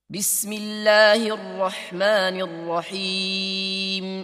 بسم الله الرحمن الرحيم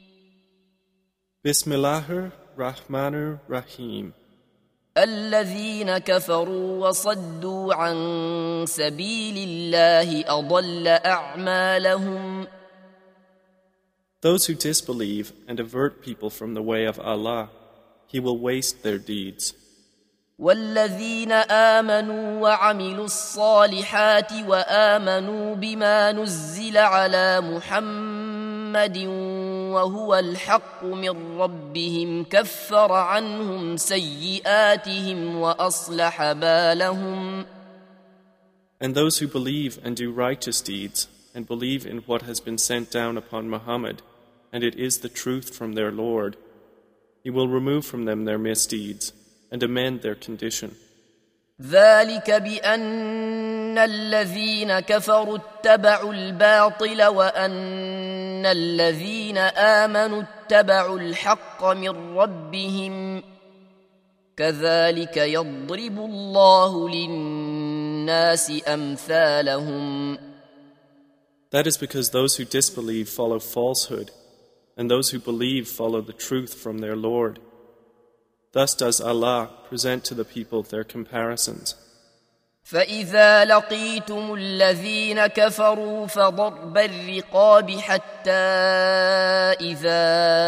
Bismillahir Rahmanir Rahim. الذين كفروا وصدوا عن سبيل الله أضل أعمالهم Those who disbelieve and avert people from the way of Allah, He will waste their deeds. والذين آمنوا وعملوا الصالحات وآمنوا بما نزل على محمد وهو الحق من ربهم كفر عنهم سيئاتهم وأصلح بالهم. And those who believe and do righteous deeds and believe in what has been sent down upon Muhammad, and it is the truth from their Lord, He will remove from them their misdeeds and amend their condition. ذلك بأن الذين كفروا اتبعوا الباطل وأن الذين آمنوا اتبعوا الحق من ربهم كذلك يضرب الله للناس أمثالهم. That is because those who disbelieve follow falsehood, and those who believe follow the truth from their Lord. Thus does Allah present to the people their comparisons. فإذا لقيتم الذين كفروا فضرب الرقاب حتى إذا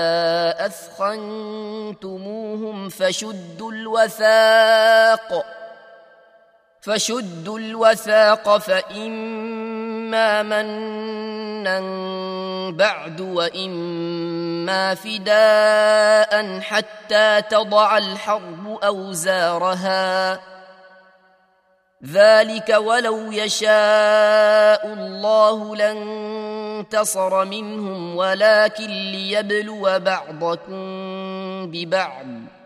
أثخنتموهم فشدوا الوثاق فإما منا بعد وإما فداء حتى تضع الحرب أوزارها ذلك ولو يشاء الله لانتصر منهم ولكن ليبلو بعضكم ببعض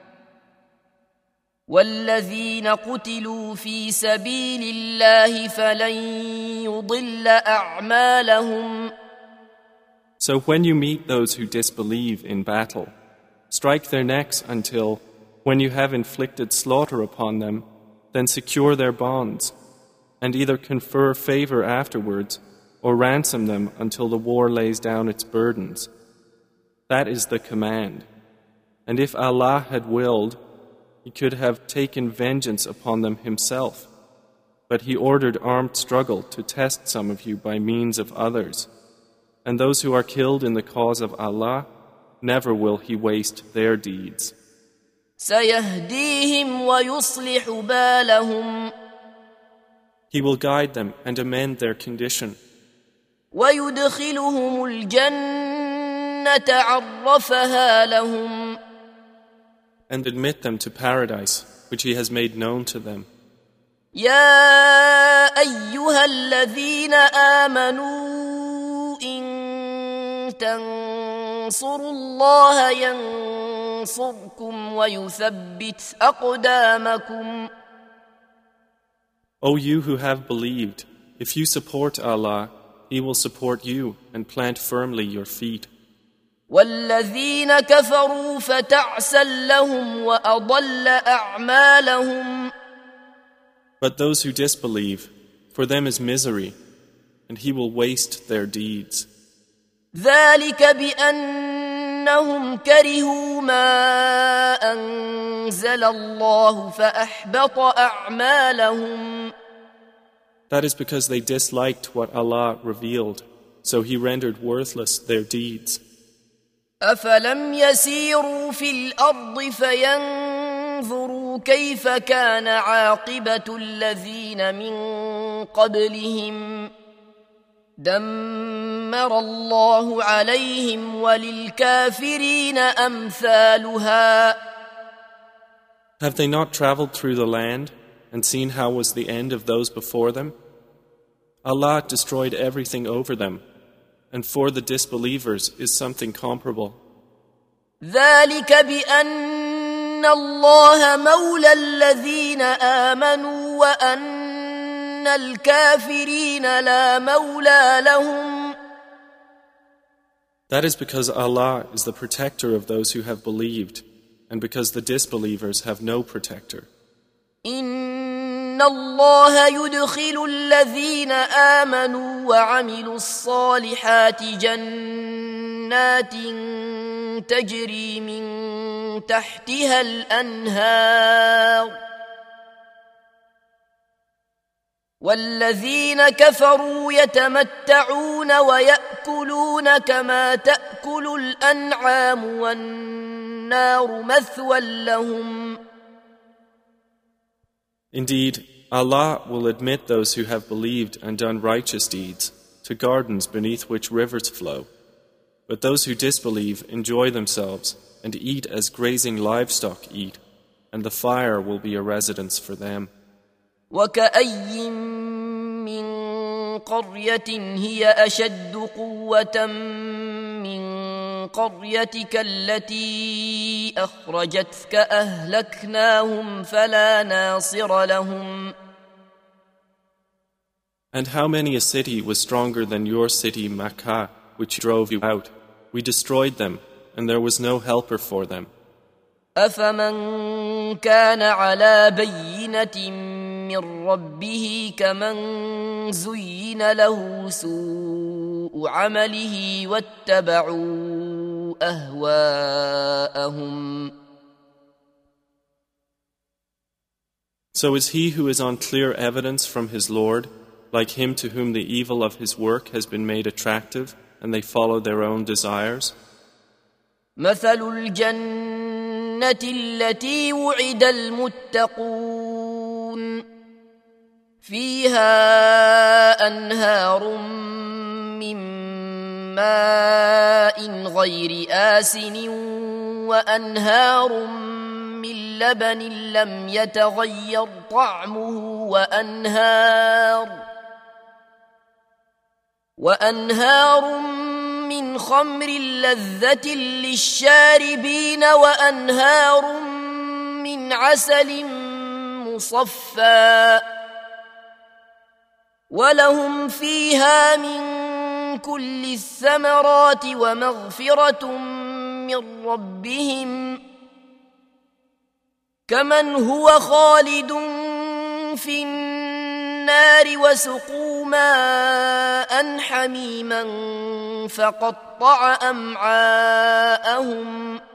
والذين قتلوا في سبيل الله فلن يضل أعمالهم. So when you meet those who disbelieve in battle, strike their necks until, when you have inflicted slaughter upon them, then secure their bonds, and either confer favor afterwards, or ransom them until the war lays down its burdens. That is the command. And if Allah had willed, He could have taken vengeance upon them Himself, but He ordered armed struggle to test some of you by means of others. And those who are killed in the cause of Allah, never will He waste their deeds. سيهديهم ويصلح بالهم. He will guide them and amend their condition. ويدخلهم الجنة عرفها لهم. And admit them to paradise, which He has made known to them. يا أيها الذين آمنوا إن تنصروا الله ينصركم ويثبت أقدامكم. O you who have believed, if you support Allah, He will support you and plant firmly your feet. والذين كفروا فتعسا لهم وأضل أعمالهم. But those who disbelieve, for them is misery, and He will waste their deeds. ذلك بأنهم كرهوا ما أنزل الله فأحبط أعمالهم. That is because they disliked what Allah revealed, so He rendered worthless their deeds. أفلم يسيروا في الأرض فينظروا كيف كان عاقبة الذين من قبلهم دمر الله عليهم وللكافرين أمثالها. Have they not traveled through the land and seen how was the end of those before them? Allah destroyed everything over them, and for the disbelievers is something comparable. ذلك بأن الله مولى الذين آمنوا وأن الكافرين لا مولى لهم. That is because Allah is the protector of those who have believed, and because the disbelievers have no protector. إن الله يدخل الذين آمنوا وعملوا الصالحات جنات تجري من تحتها الأنهار والذين كفروا يتمتعون ويأكلون كما تأكل الأنعام والنار مثوى لهم. Indeed, Allah will admit those who have believed and done righteous deeds to gardens beneath which rivers flow. But those who disbelieve enjoy themselves and eat as grazing livestock eat, and the fire will be a residence for them. وكأي من قرية هي أشد قوة من قريتك التي أخرجتك أهلكناهم فلا ناصر لهم. And how many a city was stronger than your city Makkah, which drove you out? We destroyed them, and there was no helper for them. أفمن كان على بينة من ربه كمن زين له سوء عمله واتبعوا أهواءهم. So is he who is on clear evidence from his Lord, like him to whom the evil of his work has been made attractive, and they follow their own desires? مثل الجنة التي وعد المتقون فيها أنهار من ماء غير آسن وأنهار من لبن لم يتغير طعمه وأنهار من خمر لذة للشاربين وأنهار من عسل مصفى ولهم فيها من كل الثمرات ومغفرة من ربهم كمن هو خالد في النار وسقوا ماء حميما فقطع أمعاءهم.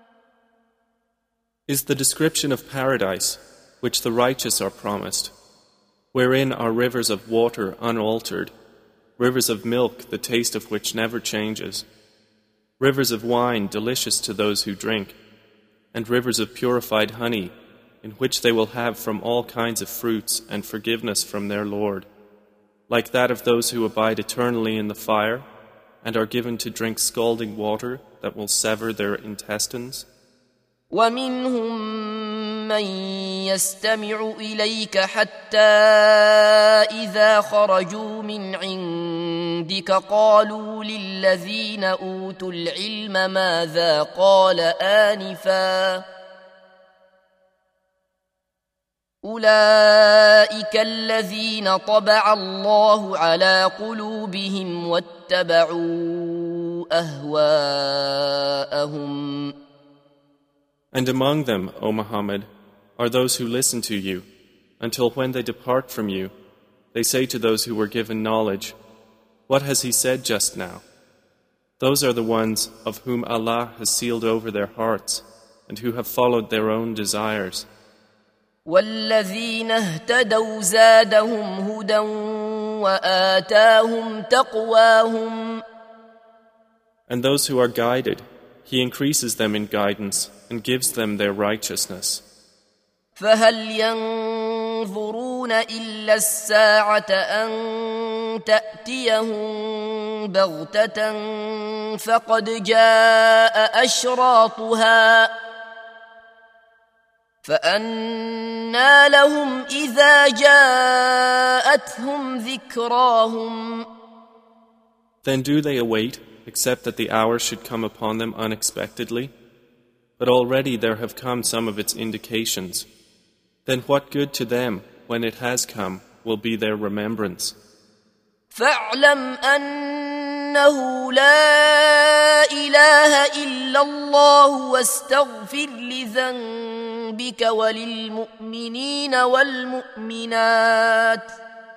Is the description of paradise, which the righteous are promised, wherein are rivers of water unaltered, rivers of milk the taste of which never changes, rivers of wine delicious to those who drink, and rivers of purified honey, in which they will have from all kinds of fruits and forgiveness from their Lord, like that of those who abide eternally in the fire, and are given to drink scalding water that will sever their intestines? ومنهم من يستمع إليك حتى إذا خرجوا من عندك قالوا للذين أوتوا العلم ماذا قال آنفا أولئك الذين طبع الله على قلوبهم واتبعوا أهواءهم. And among them, O Muhammad, are those who listen to you, until when they depart from you, they say to those who were given knowledge, "What has he said just now?" Those are the ones of whom Allah has sealed over their hearts, and who have followed their own desires. والذين اهتدوا زادهم هدى وآتاهم تقواهم. And those who are guided, He increases them in guidance and gives them their righteousness. فهل ينظرون إلا الساعة أن تأتيهم بغتة فقد جاء أشراطها فأنى لهم إذا جاءتهم ذكراهم. Then do they await, except that the hour should come upon them unexpectedly? But already there have come some of its indications. Then what good to them, when it has come, will be their remembrance? فاعلم أنه لا إله إلا الله واستغفر لذنبك وللمؤمنين والمؤمنات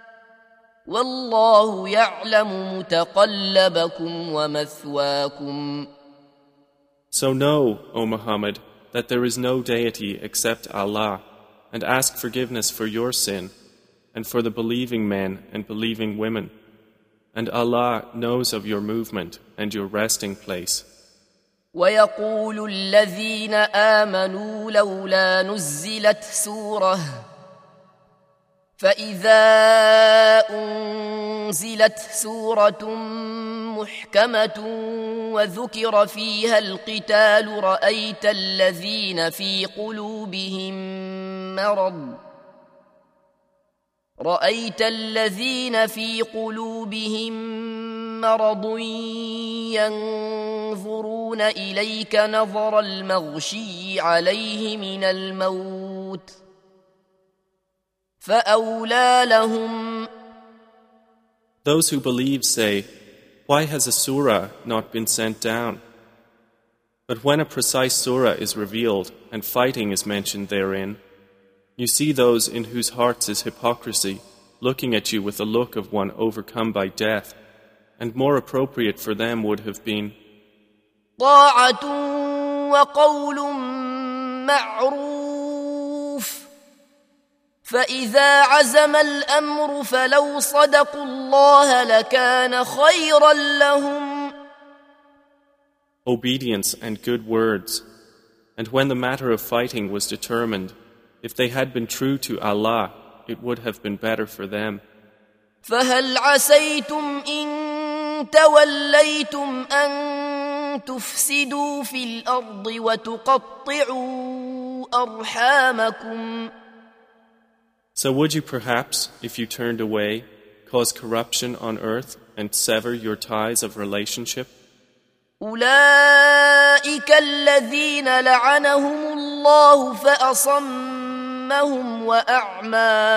والله يعلم متقلبكم ومثواكم. So know, O Muhammad, that there is no deity except Allah, and ask forgiveness for your sin, and for the believing men and believing women. And Allah knows of your movement and your resting place. ويقول الذين آمنوا لولا نزلت سورة فإذا أنزلت سورة محكمة وذكر فيها القتال رأيت الذين في قلوبهم مرض ينظرون إليك نظر المغشي عليه من الموت فأولى لهم. Those who believe say, why has a surah not been sent down? But when a precise surah is revealed and fighting is mentioned therein, you see those in whose hearts is hypocrisy looking at you with a look of one overcome by death, and more appropriate for them would have been طاعة وقول معروف فإذا عزم الأمر فلو صدقوا الله لكان خيرا لهم. Obedience and good words, and when the matter of fighting was determined, if they had been true to Allah, it would have been better for them. فهل عسيتم إن توليتم أن تفسدوا في الأرض وتقطعوا أرحامكم. So would you perhaps, if you turned away, cause corruption on earth and sever your ties of relationship? أولئك الذين لعنهم الله فأصمهم وأعمى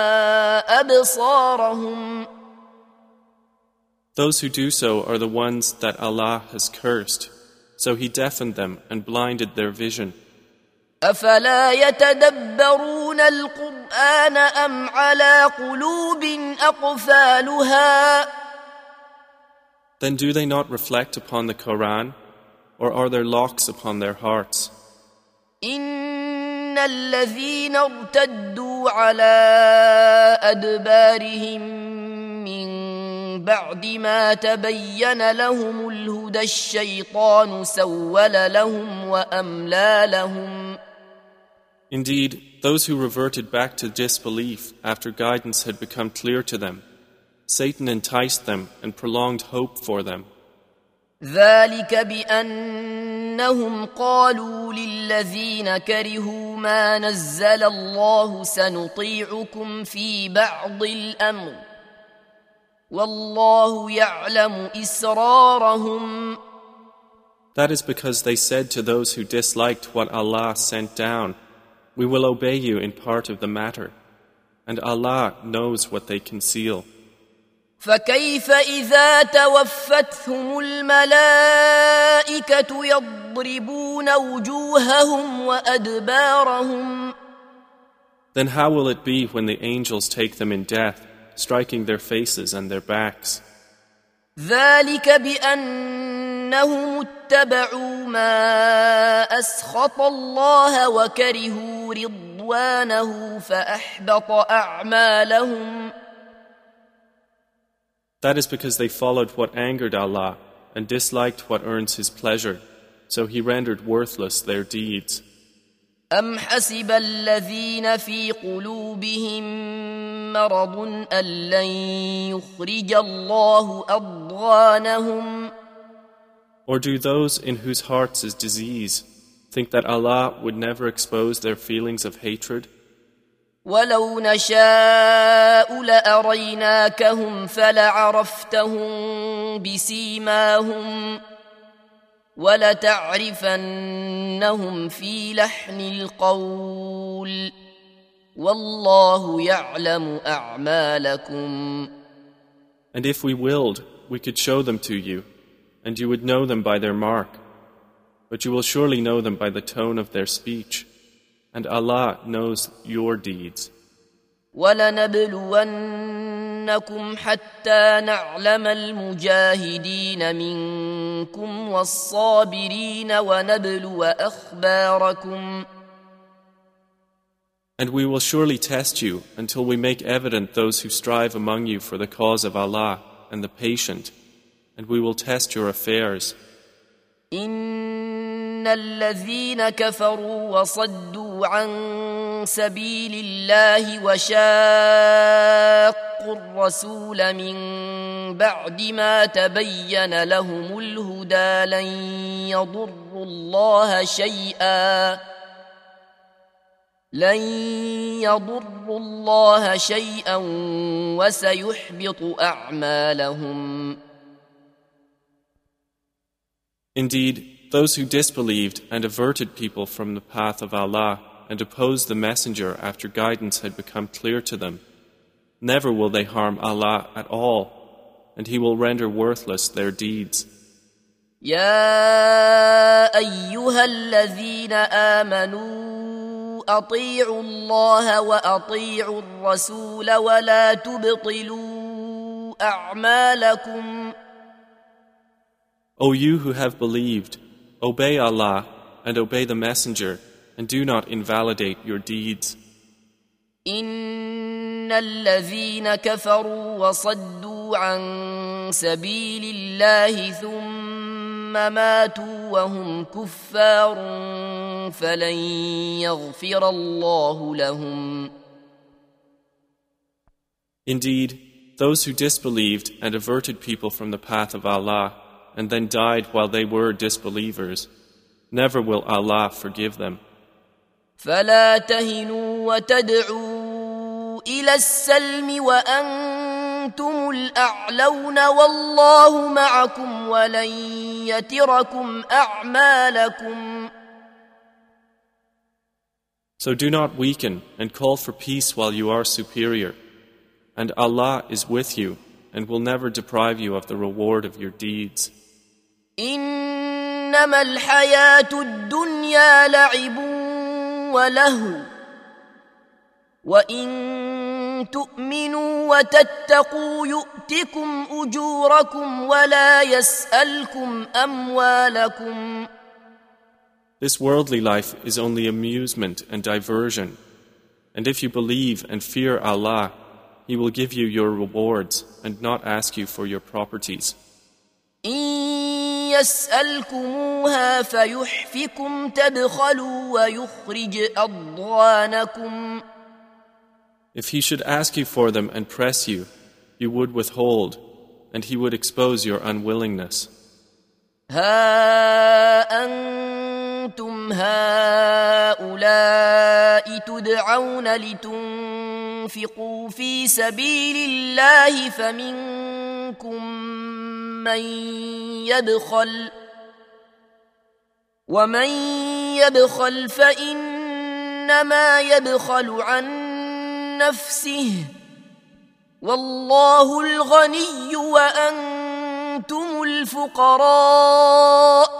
أبصارهم. Those who do so are the ones that Allah has cursed, so He deafened them and blinded their vision. أفلا يتدبرون القرآن أم على قلوب أقفالها. Then do they not reflect upon the Quran, or are there locks upon their hearts? إن الذين ارتدوا على أدبارهم من بعد ما تبين لهم الهدى الشيطان سول لهم وأملى لهم. Indeed, those who reverted back to disbelief after guidance had become clear to them, Satan enticed them and prolonged hope for them. ذلك بأنهم قالوا للذين كرهوا ما نزل الله سنطيعكم في بعض الأمر والله يعلم إسرارهم. That is because they said to those who disliked what Allah sent down, we will obey you in part of the matter, and Allah knows what they conceal. فكيف إذا توفتهم الملائكة يضربون وجوههم وأدبارهم. Then how will it be when the angels take them in death, striking their faces and their backs? ذلك بأنهم اتبعوا ما أسخط الله وكرهوا رضوانه فأحبط أعمالهم. That is because they followed what angered Allah and disliked what earns His pleasure, so He rendered worthless their deeds. أم حسب الذين في قلوبهم مرض أن لن يخرج الله أضغانهم. Or do those in whose hearts is disease think that Allah would never expose their feelings of hatred? ولو نشاء لأريناكهم فلعرفتهم بسيماهم ولتعرفنهم في لحن القول والله يعلم أعمالكم. And if we willed, we could show them to you, and you would know them by their mark, but you will surely know them by the tone of their speech, and Allah knows your deeds. وَلَنَبْلُوَنَّكُمْ حَتَّى نَعْلَمَ الْمُجَاهِدِينَ مِنكُمْ وَالصَّابِرِينَ وَنَبْلُوَ أَخْبَارَكُمْ. And we will surely test you until we make evident those who strive among you for the cause of Allah and the patient, and we will test your affairs. إِنَّ الَّذِينَ كَفَرُوا وَصَدُّوا عَن سَبِيلِ اللَّهِ وَشَاقُّوا الرَّسُولَ مِن بَعْدِ مَا تَبَيَّنَ لَهُمُ الْهُدَى لن يضروا الله شيئا وسيحبط أعمالهم. Indeed, those who disbelieved and averted people from the path of Allah and opposed the Messenger after guidance had become clear to them, never will they harm Allah at all, and He will render worthless their deeds. يا أيها الذين آمنوا أطيعوا الله وأطيعوا الرسول ولا تبطلوا أعمالكم. O you who have believed, obey Allah and obey the Messenger, and do not invalidate your deeds. إن الذين كفروا وصدوا عن سبيل الله ثم ماتوا وهم كفار فلن يغفر الله لهم. Indeed, those who disbelieved and averted people from the path of Allah and then died while they were disbelievers, never will Allah forgive them. فلا تهنوا وتدعوا إلى السلم وأنتم الأعلون والله معكم ولن يتركم أعمالكم. So do not weaken and call for peace while you are superior, and Allah is with you and will never deprive you of the reward of your deeds. إنما الحياة الدنيا لعب وله وإن تؤمنوا وتتقوا يؤتكم أجوركم ولا يسألكم أموالكم. This worldly life is only amusement and diversion, and if you believe and fear Allah, He will give you your rewards and not ask you for your properties. إن يسألكموها فيحفكم تبخلوا ويخرج أضغانكم. If He should ask you for them and press you, you would withhold, and He would expose your unwillingness. ها أنتم هؤلاء تدعون لتنفقوا في سبيل الله فمنكم من يبخل ومن يبخل فإنما يبخل عن نفسه والله الغني وأنتم الفقراء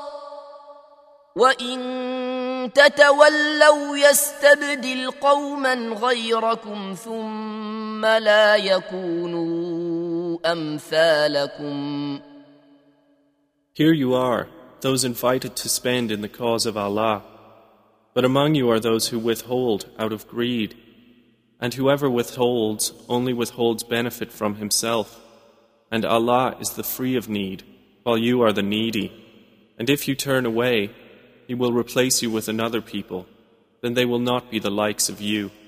وإن تتولوا يستبدل قوما غيركم ثم لا يكونوا أمثالكم. Here you are, those invited to spend in the cause of Allah. But among you are those who withhold out of greed, and whoever withholds only withholds benefit from himself. And Allah is the free of need, while you are the needy. And if you turn away, He will replace you with another people, then they will not be the likes of you.